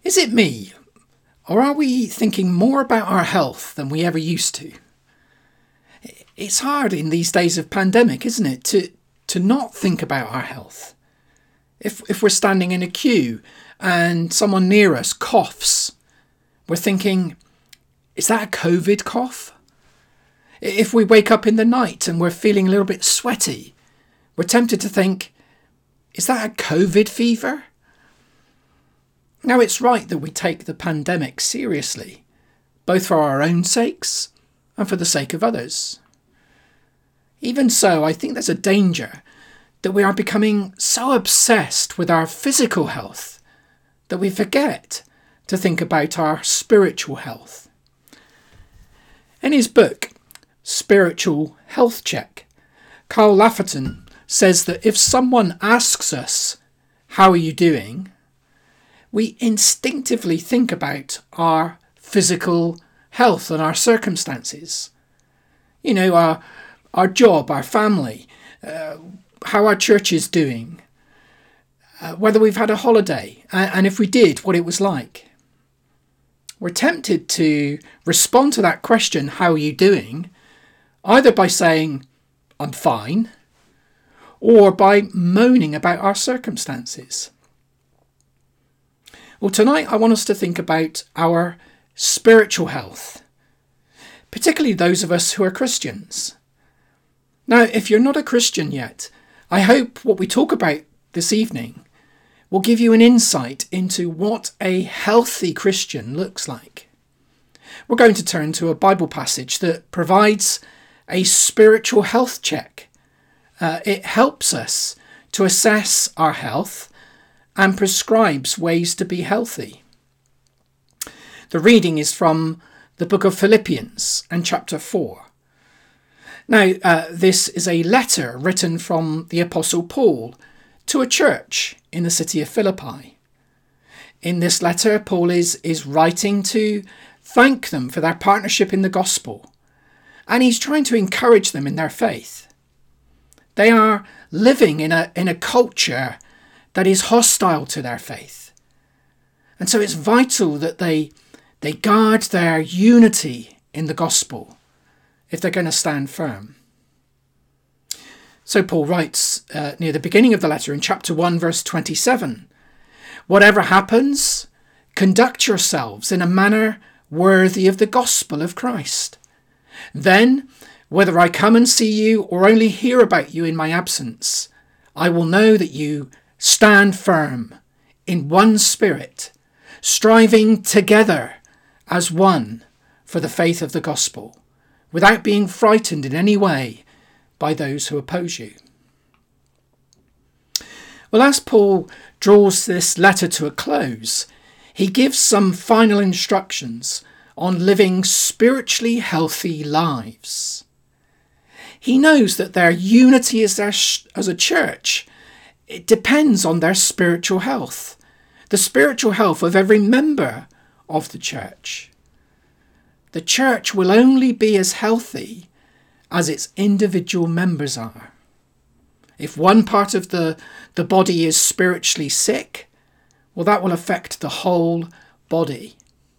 Is it me, or are we thinking more about our health than we ever used to? It's hard in these days of pandemic, isn't it, to not think about our health. If we're standing in a queue and someone near us coughs, we're thinking, is that a COVID cough? If we wake up in the night and we're feeling a little bit sweaty, we're tempted to think, is that a COVID fever? Now, it's right that we take the pandemic seriously, both for our own sakes and for the sake of others. Even so, I think there's a danger that we are becoming so obsessed with our physical health that we forget to think about our spiritual health. In his book, Spiritual Health Check, Carl Lafferton says that if someone asks us, "How are you doing?" we instinctively think about our physical health and our circumstances. You know, our job, our family, how our church is doing, whether we've had a holiday, and if we did, what it was like. We're tempted to respond to that question, "How are you doing?" either by saying, "I'm fine," or by moaning about our circumstances. Well, tonight I want us to think about our spiritual health, particularly those of us who are Christians. Now, if you're not a Christian yet, I hope what we talk about this evening will give you an insight into what a healthy Christian looks like. We're going to turn to a Bible passage that provides a spiritual health check. It helps us to assess our health and prescribes ways to be healthy. The reading is from the book of Philippians and chapter 4. Now, this is a letter written from the Apostle Paul to a church in the city of Philippi. In this letter, Paul is writing to thank them for their partnership in the gospel, and he's trying to encourage them in their faith. They are living in a culture that is hostile to their faith. And so it's vital that they guard their unity in the gospel if they're going to stand firm. So Paul writes near the beginning of the letter in chapter 1, verse 27, "Whatever happens, conduct yourselves in a manner worthy of the gospel of Christ. Then, whether I come and see you or only hear about you in my absence, I will know that you stand firm in one spirit, striving together as one for the faith of the gospel, without being frightened in any way by those who oppose you." Well, as Paul draws this letter to a close, he gives some final instructions on living spiritually healthy lives. He knows that their unity as a church, it depends on their spiritual health, the spiritual health of every member of the church. The church will only be as healthy as its individual members are. If one part of the body is spiritually sick, well, that will affect the whole body.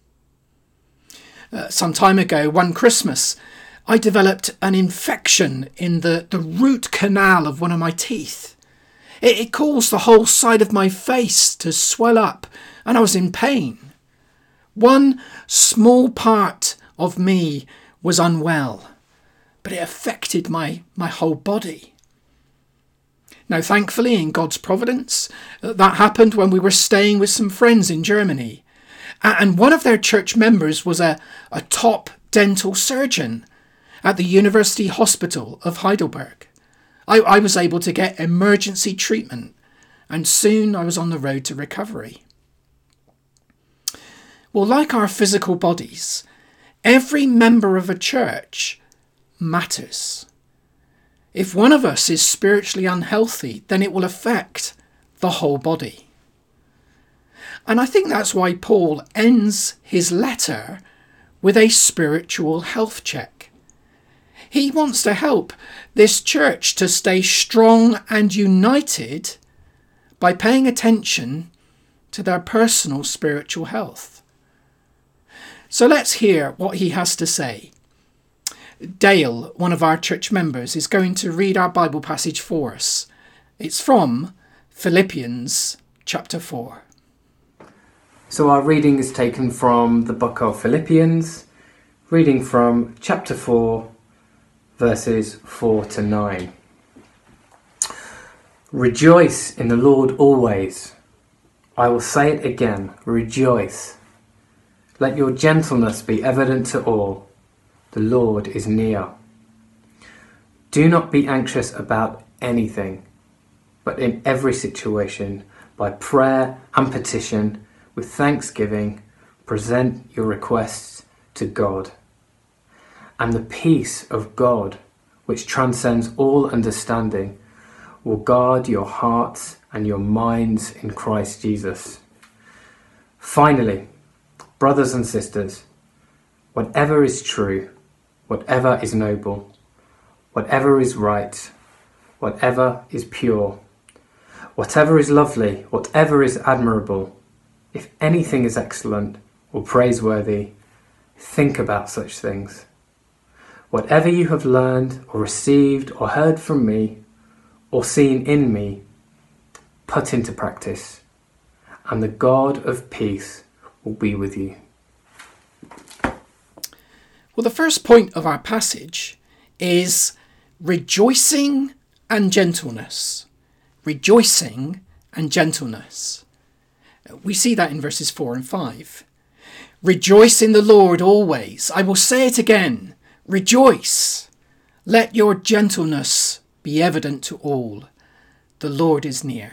Some time ago, one Christmas, I developed an infection in the root canal of one of my teeth. It caused the whole side of my face to swell up, and I was in pain. One small part of me was unwell, but it affected my whole body. Now, thankfully, in God's providence, that happened when we were staying with some friends in Germany. And one of their church members was a top dental surgeon at the University Hospital of Heidelberg. I was able to get emergency treatment, and soon I was on the road to recovery. Well, like our physical bodies, every member of a church matters. If one of us is spiritually unhealthy, then it will affect the whole body. And I think that's why Paul ends his letter with a spiritual health check. He wants to help this church to stay strong and united by paying attention to their personal spiritual health. So let's hear what he has to say. Dale, one of our church members, is going to read our Bible passage for us. It's from Philippians chapter 4. So our reading is taken from the book of Philippians, reading from chapter 4, verses 4 to 9. Rejoice in the Lord always. I will say it again, rejoice. Let your gentleness be evident to all. The Lord is near. Do not be anxious about anything, but in every situation, by prayer and petition, with thanksgiving, present your requests to God. And the peace of God, which transcends all understanding, will guard your hearts and your minds in Christ Jesus. Finally, brothers and sisters, whatever is true, whatever is noble, whatever is right, whatever is pure, whatever is lovely, whatever is admirable, if anything is excellent or praiseworthy, think about such things. Whatever you have learned or received or heard from me or seen in me, put into practice, and the God of peace will be with you. Well, the first point of our passage is rejoicing and gentleness. Rejoicing and gentleness. We see that in verses 4 and 5. Rejoice in the Lord always. I will say it again. Rejoice. Let your gentleness be evident to all. The Lord is near.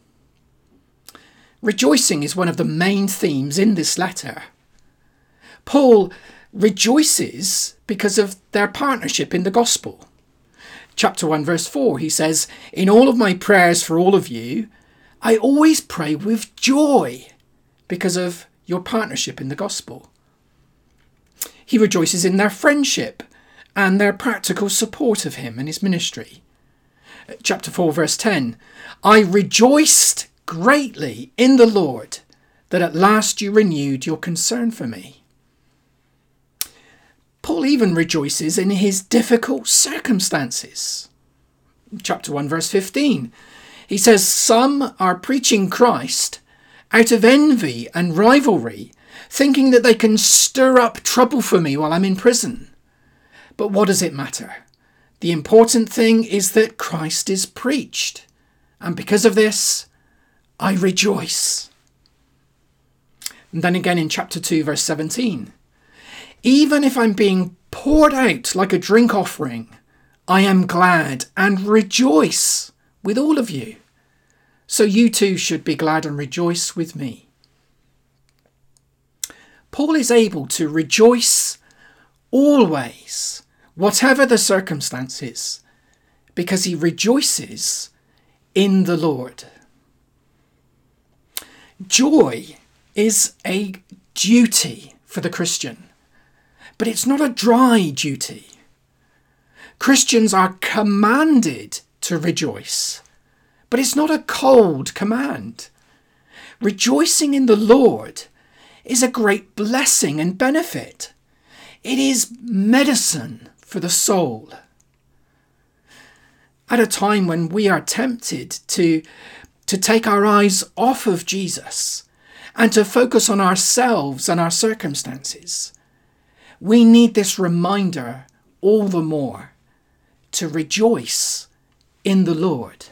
Rejoicing is one of the main themes in this letter. Paul rejoices because of their partnership in the gospel. Chapter 1 verse 4, he says, "In all of my prayers for all of you, I always pray with joy because of your partnership in the gospel." He rejoices in their friendship and their practical support of him and his ministry. Chapter 4 verse 10, "I rejoiced greatly in the Lord that at last you renewed your concern for me." Paul even rejoices in his difficult circumstances. Chapter 1 verse 15, he says, "Some are preaching Christ out of envy and rivalry, thinking that they can stir up trouble for me while I'm in prison. But what does it matter? The important thing is that Christ is preached, and because of this, I rejoice." And then again in chapter 2 verse 17, "Even if I'm being poured out like a drink offering, I am glad and rejoice with all of you. So you too should be glad and rejoice with me." Paul is able to rejoice always, whatever the circumstances, because he rejoices in the Lord. Joy is a duty for the Christian, but it's not a dry duty. Christians are commanded to rejoice, but it's not a cold command. Rejoicing in the Lord is a great blessing and benefit. It is medicine for the soul. At a time when we are tempted to take our eyes off of Jesus and to focus on ourselves and our circumstances, we need this reminder all the more to rejoice in the Lord.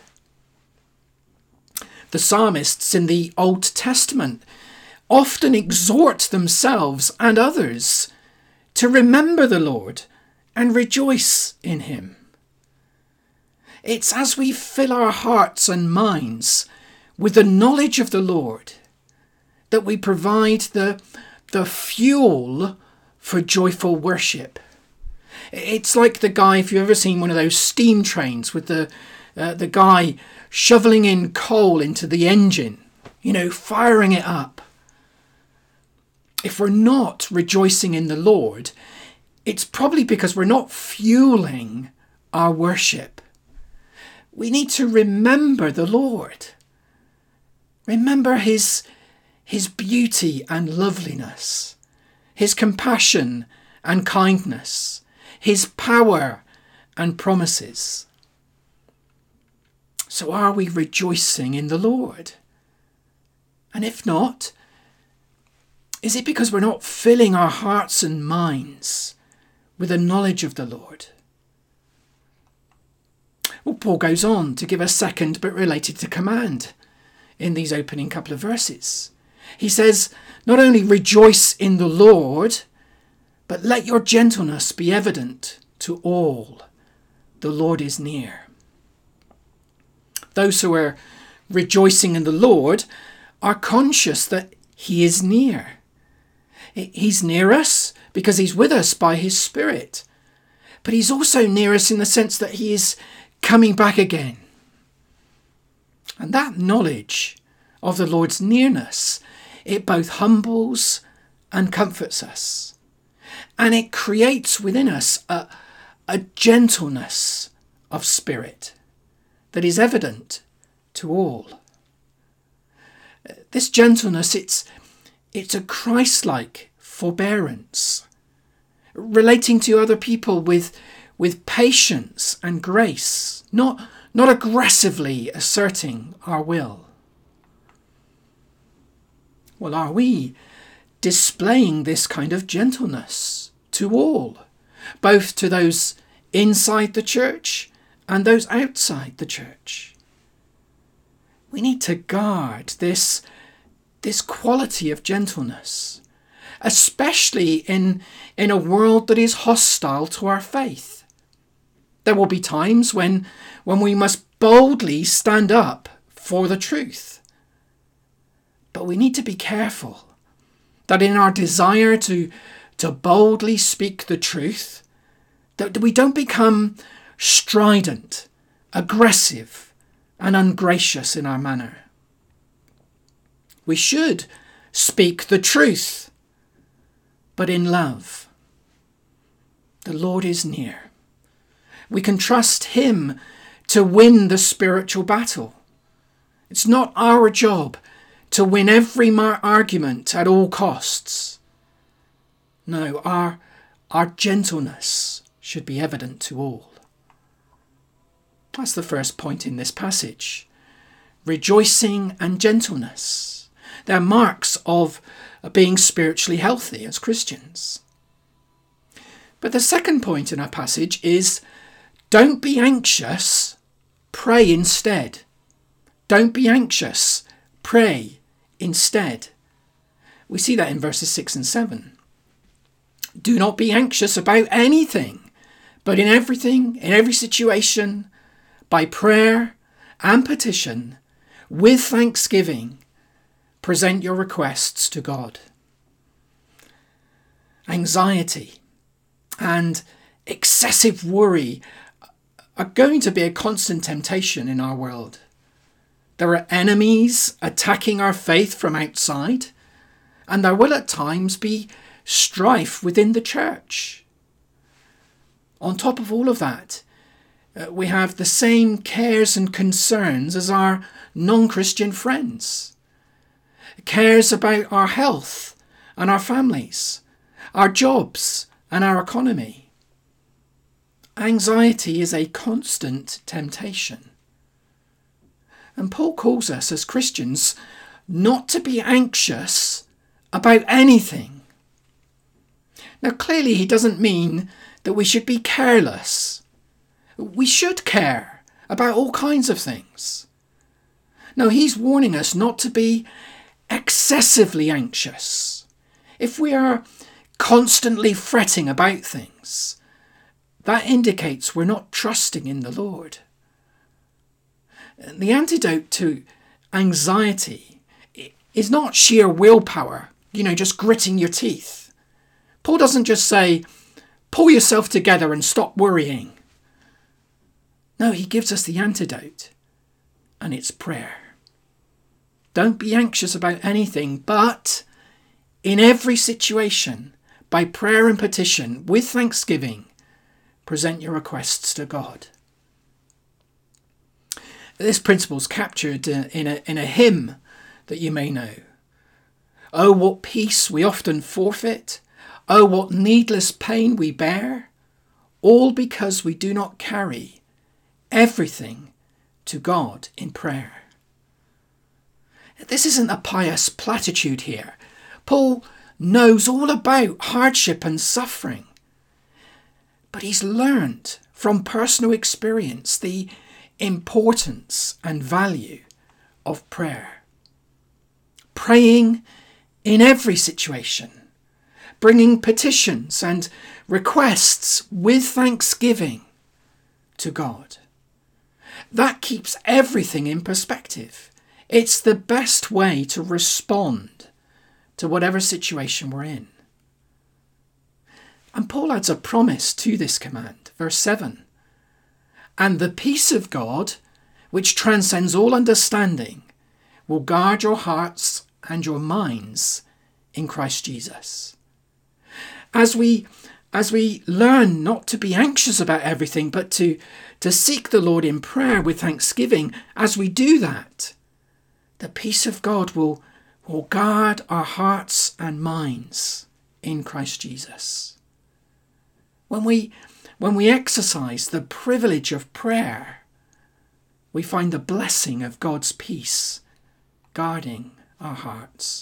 The psalmists in the Old Testament often exhort themselves and others to remember the Lord and rejoice in him. It's as we fill our hearts and minds with the knowledge of the Lord that we provide the fuel for joyful worship. It's like the guy, if you've ever seen one of those steam trains with the guy shoveling in coal into the engine, firing it up. If we're not rejoicing in the Lord, it's probably because we're not fueling our worship. We need to remember the Lord. Remember his his beauty and loveliness, his compassion and kindness, his power and promises. So are we rejoicing in the Lord? And if not, is it because we're not filling our hearts and minds with a knowledge of the Lord? Well, Paul goes on to give a second but related to command in these opening couple of verses. He says, not only rejoice in the Lord, but let your gentleness be evident to all. The Lord is near. Those who are rejoicing in the Lord are conscious that he is near. He's near us because he's with us by his Spirit. But he's also near us in the sense that he is coming back again. And that knowledge of the Lord's nearness, it both humbles and comforts us. And it creates within us a gentleness of spirit that is evident to all. This gentleness, it's a Christ-like forbearance, relating to other people with patience and grace, not aggressively asserting our will. Well, are we displaying this kind of gentleness to all, both to those inside the church and those outside the church? We need to guard this quality of gentleness, especially in a world that is hostile to our faith. There will be times when we must boldly stand up for the truth. But we need to be careful that in our desire to boldly speak the truth, that we don't become strident, aggressive, and ungracious in our manner. We should speak the truth, but in love. The Lord is near. We can trust him to win the spiritual battle. It's not our job to win every argument at all costs. No, our gentleness should be evident to all. That's the first point in this passage. Rejoicing and gentleness. They're marks of being spiritually healthy as Christians. But the second point in our passage is, don't be anxious, pray instead. Don't be anxious, pray instead. We see that in verses 6 and 7. Do not be anxious about anything, but in everything, in every situation, by prayer and petition, with thanksgiving, present your requests to God. Anxiety and excessive worry are going to be a constant temptation in our world. There are enemies attacking our faith from outside, and there will at times be strife within the church. On top of all of that, we have the same cares and concerns as our non-Christian friends. Cares about our health and our families, our jobs and our economy. Anxiety is a constant temptation. And Paul calls us as Christians not to be anxious about anything. Now, clearly he doesn't mean that we should be careless. We should care about all kinds of things. No, he's warning us not to be excessively anxious. If we are constantly fretting about things, that indicates we're not trusting in the Lord. The antidote to anxiety is not sheer willpower, just gritting your teeth. Paul doesn't just say, pull yourself together and stop worrying. No, he gives us the antidote, and it's prayer. Don't be anxious about anything, but in every situation, by prayer and petition, with thanksgiving, present your requests to God. This principle is captured in a hymn that you may know. Oh, what peace we often forfeit. Oh, what needless pain we bear. All because we do not carry everything to God in prayer. This isn't a pious platitude here. Paul knows all about hardship and suffering, but he's learned from personal experience the importance and value of prayer. Praying in every situation, bringing petitions and requests with thanksgiving to God. That keeps everything in perspective. It's the best way to respond to whatever situation we're in. And Paul adds a promise to this command, verse 7. And the peace of God, which transcends all understanding, will guard your hearts and your minds in Christ Jesus. As we learn not to be anxious about everything, but to seek the Lord in prayer with thanksgiving, as we do that, the peace of God will guard our hearts and minds in Christ Jesus. When we exercise the privilege of prayer, we find the blessing of God's peace guarding our hearts.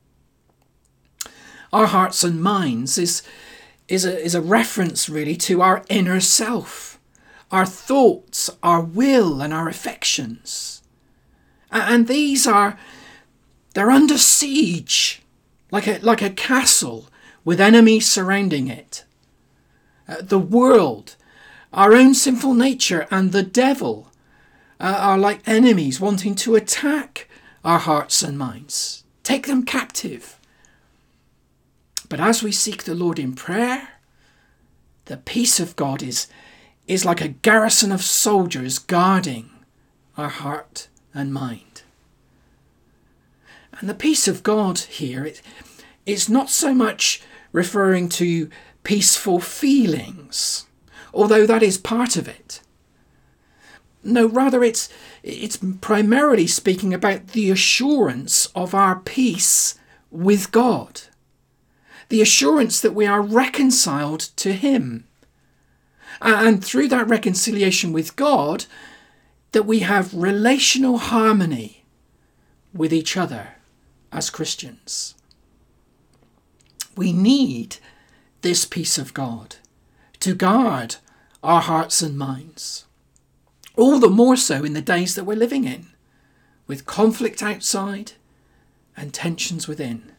Our hearts and minds is a reference really to our inner self, our thoughts, our will and our affections. And they're under siege, like a castle with enemies surrounding it. The world, our own sinful nature and the devil are like enemies wanting to attack our hearts and minds, take them captive. But as we seek the Lord in prayer, the peace of God is like a garrison of soldiers guarding our heart and mind. And the peace of God here, it's not so much referring to peaceful feelings, although that is part of it. No, rather it's primarily speaking about the assurance of our peace with God. The assurance that we are reconciled to him. And through that reconciliation with God, that we have relational harmony with each other as Christians. We need this peace of God to guard our hearts and minds. All the more so in the days that we're living in, with conflict outside and tensions within.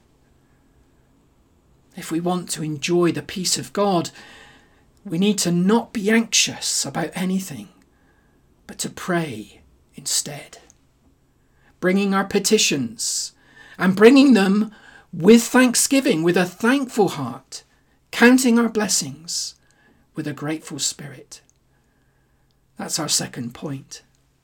If we want to enjoy the peace of God, we need to not be anxious about anything, but to pray instead. Bringing our petitions and bringing them with thanksgiving, with a thankful heart, counting our blessings with a grateful spirit. That's our second point.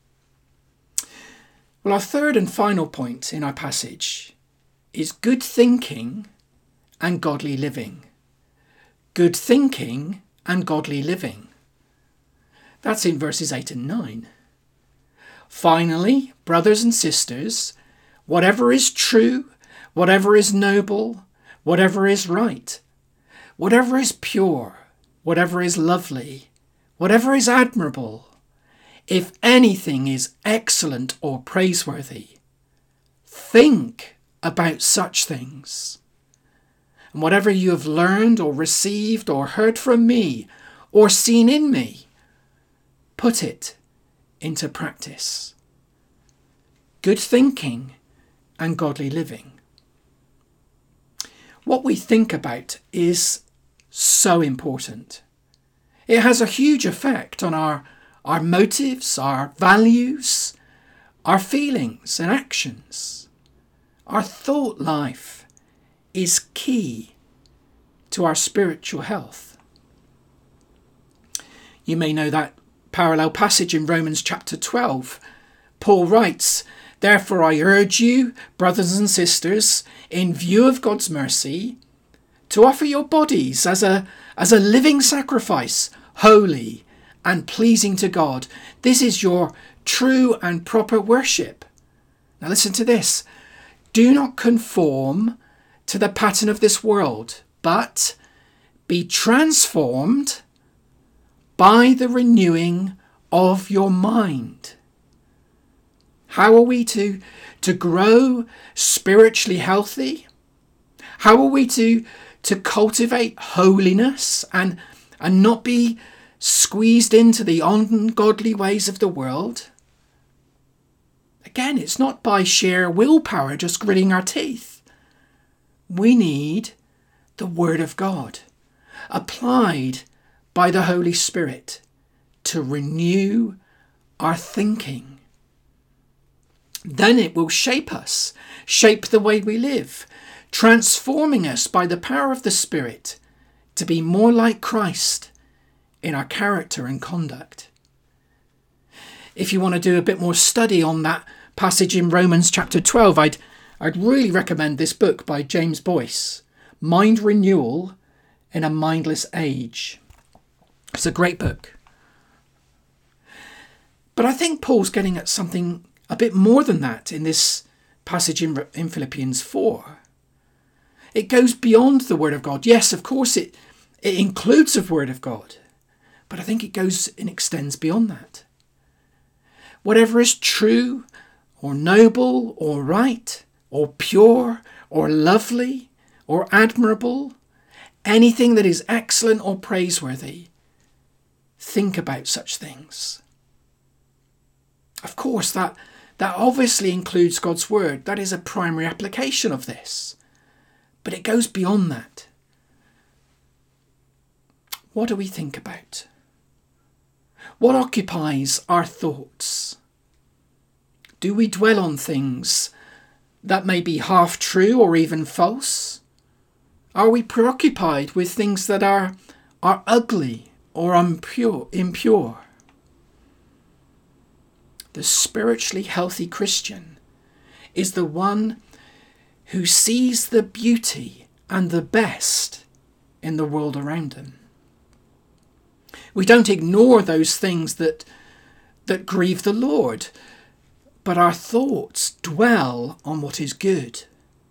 Well, our third and final point in our passage is good thinking and godly living. Good thinking and godly living. That's in verses 8 and 9. Finally, brothers and sisters, whatever is true, whatever is noble, whatever is right, whatever is pure, whatever is lovely, whatever is admirable, if anything is excellent or praiseworthy, think about such things. And whatever you have learned or received or heard from me or seen in me, put it into practice. Good thinking and godly living. What we think about is so important. It has a huge effect on our motives, our values, our feelings and actions. Our thought life is key to our spiritual health. You may know that parallel passage in Romans chapter 12. Paul writes, "Therefore I urge you, brothers and sisters, in view of God's mercy, to offer your bodies as a living sacrifice, holy and pleasing to God. This is your true and proper worship." Now listen to this. "Do not conform to the pattern of this world, but be transformed by the renewing of your mind. How are we to grow spiritually healthy? How are we to cultivate holiness and not be squeezed into the ungodly ways of the world? Again, it's not by sheer willpower, just gritting our teeth. We need the Word of God, applied by the Holy Spirit, to renew our thinking. Then it will shape us, shape the way we live, transforming us by the power of the Spirit to be more like Christ in our character and conduct. If you want to do a bit more study on that passage in Romans chapter 12, I'd really recommend this book by James Boyce, Mind Renewal in a Mindless Age. It's a great book. But I think Paul's getting at something a bit more than that in this passage in Philippians 4. It goes beyond the Word of God. Yes, of course, it includes the Word of God. But I think it goes and extends beyond that. Whatever is true or noble or right or pure or lovely or admirable, anything that is excellent or praiseworthy, think about such things. Of course, that obviously includes God's Word. That is a primary application of this. But it goes beyond that. What do we think about? What occupies our thoughts? Do we dwell on things that may be half true or even false? Are we preoccupied with things that are ugly or impure? The spiritually healthy Christian is the one who sees the beauty and the best in the world around them. We don't ignore those things that grieve the Lord, but our thoughts dwell on what is good.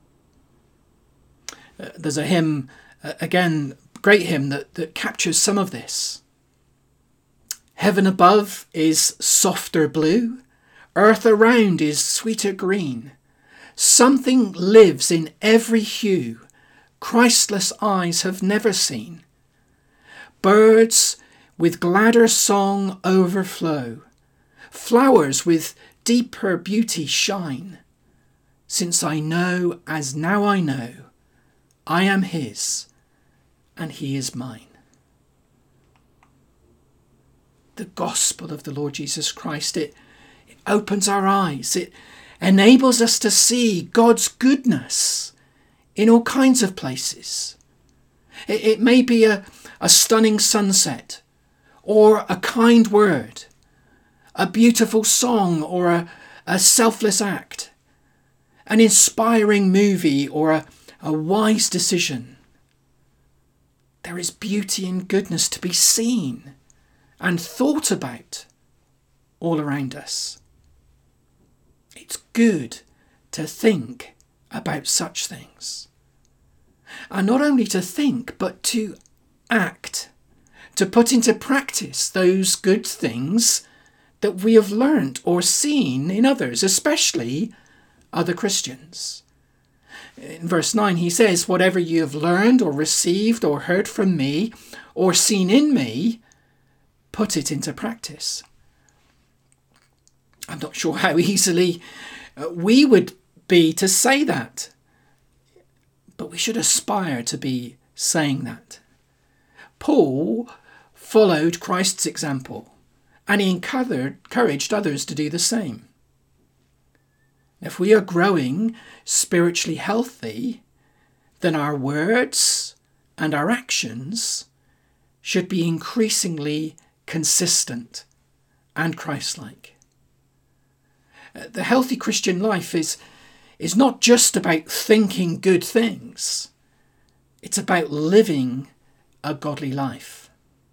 There's a hymn, again, great hymn that captures some of this. Heaven above is softer blue, earth around is sweeter green. Something lives in every hue Christless eyes have never seen. Birds with gladder song overflow, flowers with deeper beauty shine. Since I know as now I know, I am his and he is mine. The gospel of the Lord Jesus Christ, it opens our eyes. It enables us to see God's goodness in all kinds of places. It may be a stunning sunset, or a kind word, a beautiful song, or a selfless act, an inspiring movie, or a wise decision. There is beauty and goodness to be seen and thought about all around us. It's good to think about such things. And not only to think, but to act, to put into practice those good things that we have learnt or seen in others, especially other Christians. In verse 9 he says, whatever you have learned or received or heard from me or seen in me, put it into practice. I'm not sure how easily we would be to say that, but we should aspire to be saying that. Paul followed Christ's example, and he encouraged others to do the same. If we are growing spiritually healthy, then our words and our actions should be increasingly consistent and Christ-like. The healthy Christian life is not just about thinking good things. It's about living a godly life.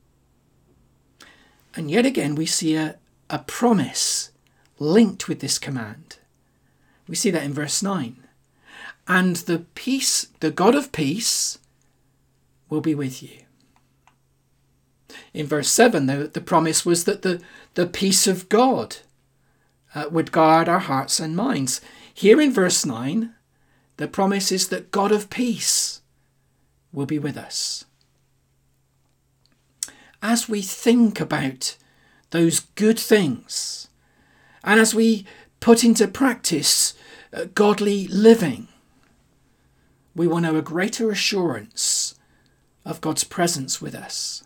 And yet again, we see a promise linked with this command. We see that in verse 9. and the peace, the God of peace, will be with you. In verse 7, the promise was that the peace of God would guard our hearts and minds. Here in verse 9, the promise is that God of peace will be with us. As we think about those good things, and as we put into practice godly living, we will know a greater assurance of God's presence with us.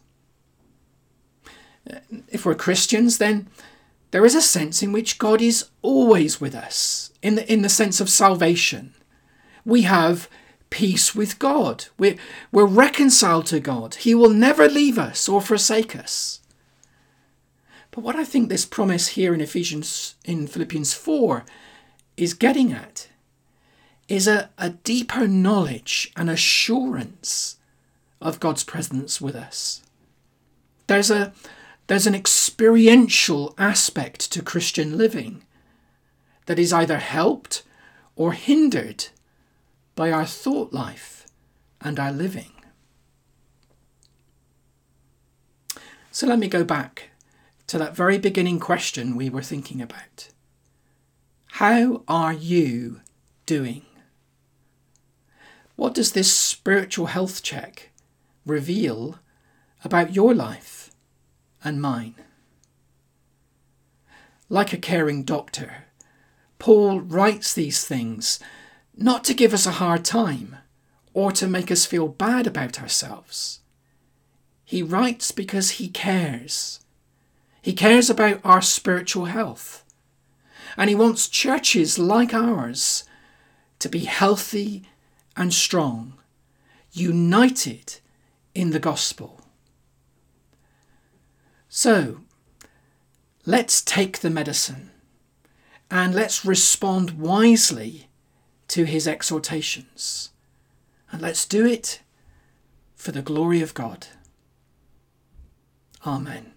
If we're Christians, then there is a sense in which God is always with us, in the sense of salvation. We have peace with God. We're reconciled to God. He will never leave us or forsake us. But what I think this promise here in Philippians 4 is getting at is a deeper knowledge and assurance of God's presence with us. There's an experiential aspect to Christian living that is either helped or hindered by our thought life and our living. So let me go back to that very beginning question we were thinking about. How are you doing? What does this spiritual health check reveal about your life and mine? Like a caring doctor, Paul writes these things not to give us a hard time or to make us feel bad about ourselves. He writes because he cares. He cares about our spiritual health. And he wants churches like ours to be healthy and strong, united in the gospel. So, let's take the medicine and let's respond wisely to his exhortations. And let's do it for the glory of God. Amen.